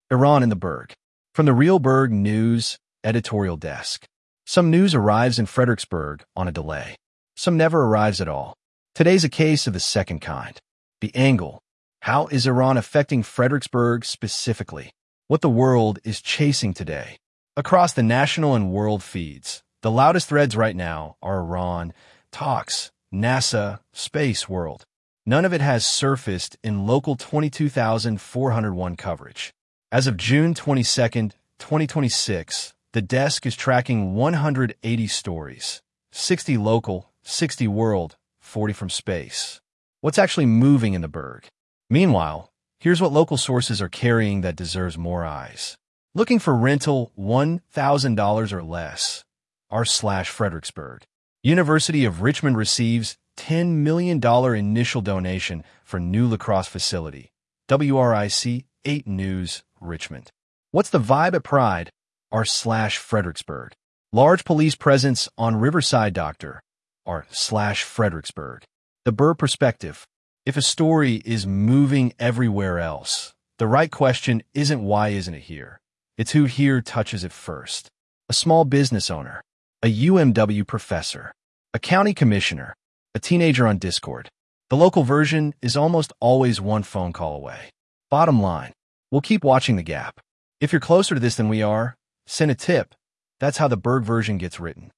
Iran and the Berg. From the Real Berg News editorial desk. Some news arrives in Fredericksburg on a delay. Some never arrives at all. Today's a case of the second kind. The angle. How is Iran affecting Fredericksburg specifically? What the world is chasing today. Across the national and world feeds, the loudest threads right now are Iran, talks, NASA, space world. None of it has surfaced in local 22,401 coverage. As of June 22, 2026, the desk is tracking 180 stories, 60 local, 60 world, 40 from space. What's actually moving in the Berg? Meanwhile, here's what local sources are carrying that deserves more eyes. Looking for rental $1,000 or less. r/Fredericksburg. University of Richmond receives $10 million initial donation for new lacrosse facility. WRIC 8 News, Richmond. What's the vibe at Pride? r/Fredericksburg. Large police presence on Riverside Doctor. r/Fredericksburg. The Berg perspective. If a story is moving everywhere else, the right question isn't why isn't it here? It's who here touches it first. A small business owner, a UMW professor, a county commissioner, a teenager on Discord. The local version is almost always one phone call away. Bottom line, we'll keep watching the gap. If you're closer to this than we are, send a tip. That's how the Berg version gets written.